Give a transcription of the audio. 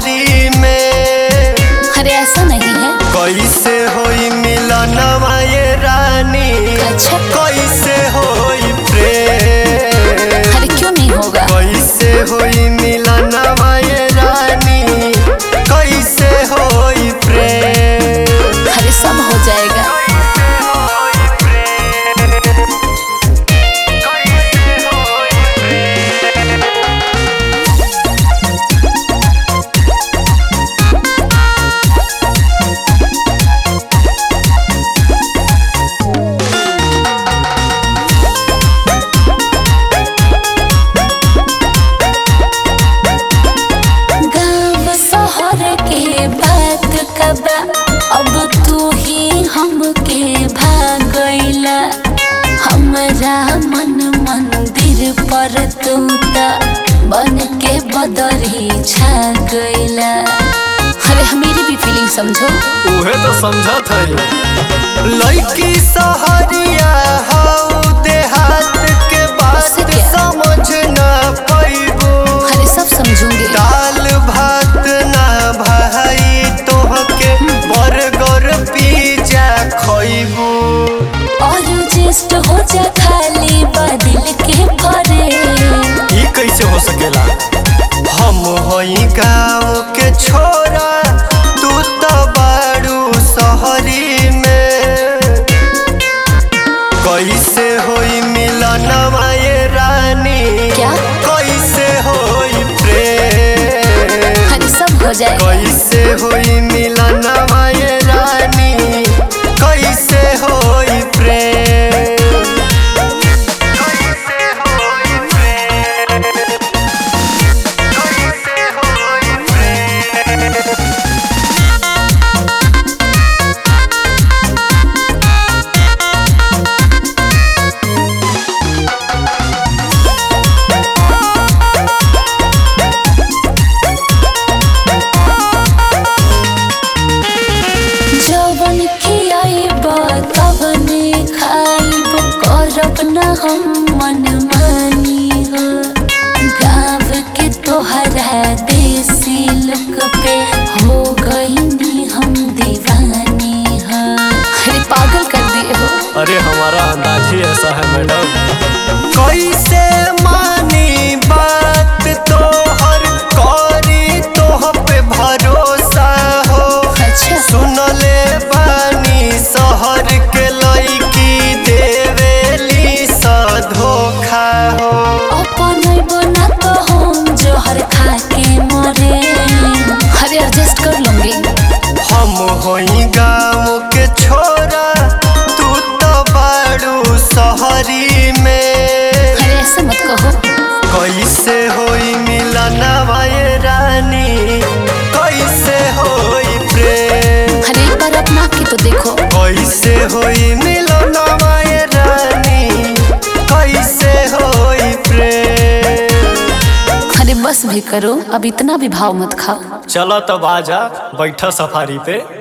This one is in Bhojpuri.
सहरी में। अरे ऐसा नहीं है। कैसे होई मिलनवा ये रानी, अच्छा कैसे होई प्रेम। अरे क्यों नहीं होगा। कैसे होई मिलनवा ये रानी, कैसे होई प्रेम। अरे सब हो जाएगा। अब तू ही हमके भागैला, हमरा मन मंदिर पर तू बन के बदरी छा गैला। अरे हमेरी भी फीलिंग समझो। उहे तो समझत है। लड़की सहरिया हाउ देहात के बात समझ ना पाइबो। अरे सब समझूंगी। दाल भात ना भाई तोहके बर्गर पिज्जा खइबो। और जिस्ट हो जा खाली बदिल के परे। ई कैसे हो सकेला। हम हई गाँव के छोरा, तू तो बारू सहरी में। कैसे होई मिलनवा ये रानी, क्या कैसे होई प्रेम। अरे सब हो जाए। कैसे होई मिलनवा ये रानी, कैसे होई प्रेम। कैसे होई प्रेम, कैसे होई प्रेम। जवन खियाइब तवने खाइब, करब न हम मन मानी हो। गाँव के तोहरा देसी लुक पे हो गई हम दीवानी हो। अरे पागल कर दिए हो। अरे हमारा अंदाज ही ऐसा है मैडम। कैसे मानी बात तोहर, करी तोह पे भरोसा हो। अच्छा सुनले बानी शहर के लड़की देवेली सा धोखा हो। अपन बना तो हम जोहर खा के मरे। अरे एडजस्ट कर लूंगी। हम होई गाँव के छोरा, तू तो बारू सहरी में। अरे ऐसे मत कहो। कैसे होई मिलनवा ये रानी, कैसे होई प्रेम। अरे एक बार अपना के तो देखो। कैसे होई मिलनवा ये रानी, कैसे होई प्रेम। अरे बस भी करो, अब इतना भी भाव मत खाओ। चलो तब आजा बैठा सफारी पे।